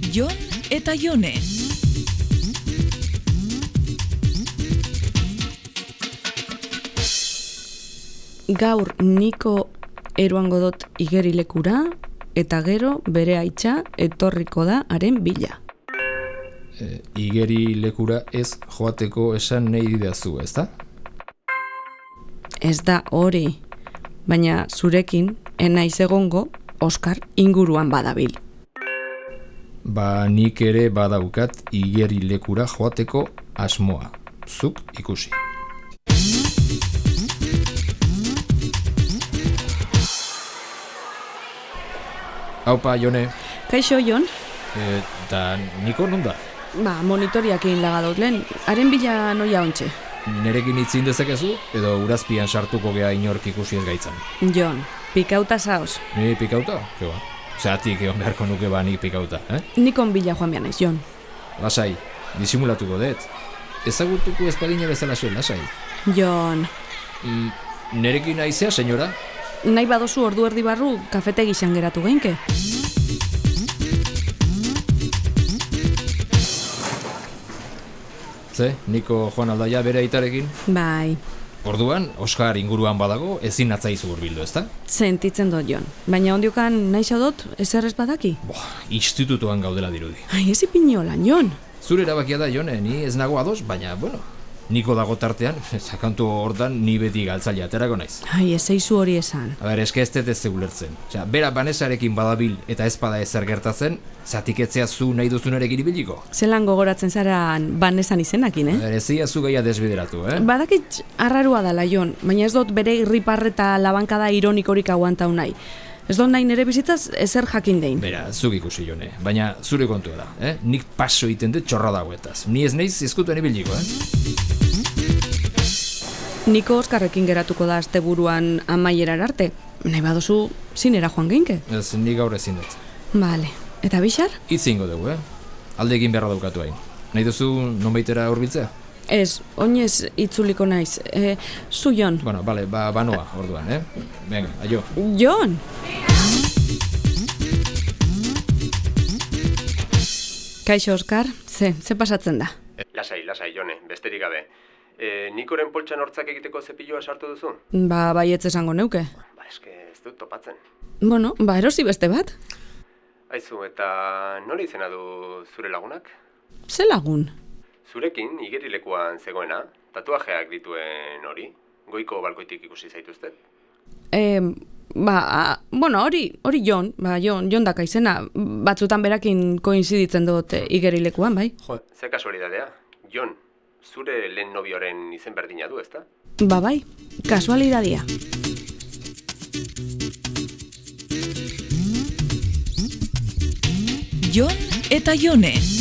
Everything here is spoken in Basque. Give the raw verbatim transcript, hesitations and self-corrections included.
Jon eta Jone. Gaur niko eroango dut igerilekura, eta gero bere aitza etorriko da haren bila. E, igerilekura ez joateko esan nahi didazu, ez da? Ez da hori, baina zurekin enaiz egongo Oskar inguruan badabil. Ba, nik ere badaukat igerilekura joateko asmoa. Zuk ikusi. Haupa, Jone. Kaixo, Jon? Eta niko non da? Ba, monitoriak egin lagadot lehen, haren bila noia ontxe. Nerekin itzin dezakezu, edo urazpian sartuko gea inork ikusi ez gaitzan. Jon, pikauta zaoz. Ni pikauta? Ke ba. Zeratik egon beharko nuke ba nik pikauta, eh? Nikon bila joan behar naiz, Jon. Lasai, disimulatuko dut. Ezagutuko ezpadina bezala zuen, lasai. Jon. Mm, nerekin aizea, senyora? Nahi badozu ordu erdi barru kafetegi xan geratu geinke. Ze, niko joan aldaia bere aitarekin? Bai. Orduan, Oskar inguruan badago, ezin natzaizu hurbildu, ezta? Sentitzen dut, Jon. Baina ondiokan nahi dut ezer ez badaki? Boa, institutuan gaudela dirudi. Ai, ez ipinolan, Jon. Zure erabakia da, Jone, ni ez nago ados, baina, bueno, niko dago tartean, sakantu hortan ni beti galtzaile aterako naiz. Ai, ez eizu hori esan. A ber, eske ez dut ez ulertzen. Osea, bera Banesarekin badabil eta ez bada ezer gertatzen, zatiketzea zu nahi duzunarekin ibiliko. Zelan gogoratzen zaran Banesan izenakin, eh? A ber, ez zu gaia desbideratu, eh? Badakit arrarua dela, Jon, baina ez dut bere irriparreta labankada ironikorik aguantau nahi. Ez dut nahi nire bizitzaz ezer jakin dein. Bera, zuk ikusi, Jone, baina zure kontua da, eh? Nik paso egiten dut txorra dagoetaz. Ni ez naiz ezkutuan ibiliko, eh? Niko Oskarrekin geratuko da asteburuan amaierar arte. Nahi baduzu zinera joan geinke. Ez, nik gaur ezin dut. Bale, eta bixar? Itzingo dugu, eh? Alde egin beharra daukatu hain. Nahi duzu nonbaitera hurbiltzea? Ez, oinez itzuliko naiz. E, zu, Jon. Bueno, bale, ba, banoa, orduan, eh? Venga, aio. Jon! Kaixo, Oskar, ze, ze pasatzen da? Lasai, lasai, Jone, besterik gabe. E, nikoren poltsan hortzak egiteko zepilloa sartu duzu? Ba, baietz esango neuke. Ba, eske ez dut topatzen. Bueno, ba, erosi beste bat. Aizu, eta nola izena du zure lagunak? Ze lagun? Zurekin, igerilekuan zegoena, tatuajeak dituen hori, goiko balkoitik ikusi zaituzte? E, ba, a, bueno, hori, hori Jon, ba, Jon, Jon daka izena, batzutan berakin koinziditzen dut e, igerilekuan, bai? Jo, ze kasualidadea, Jon, zure lehen nobioren izen berdina du, ezta? Ba, bai, kasualidadia. Jon eta Jone.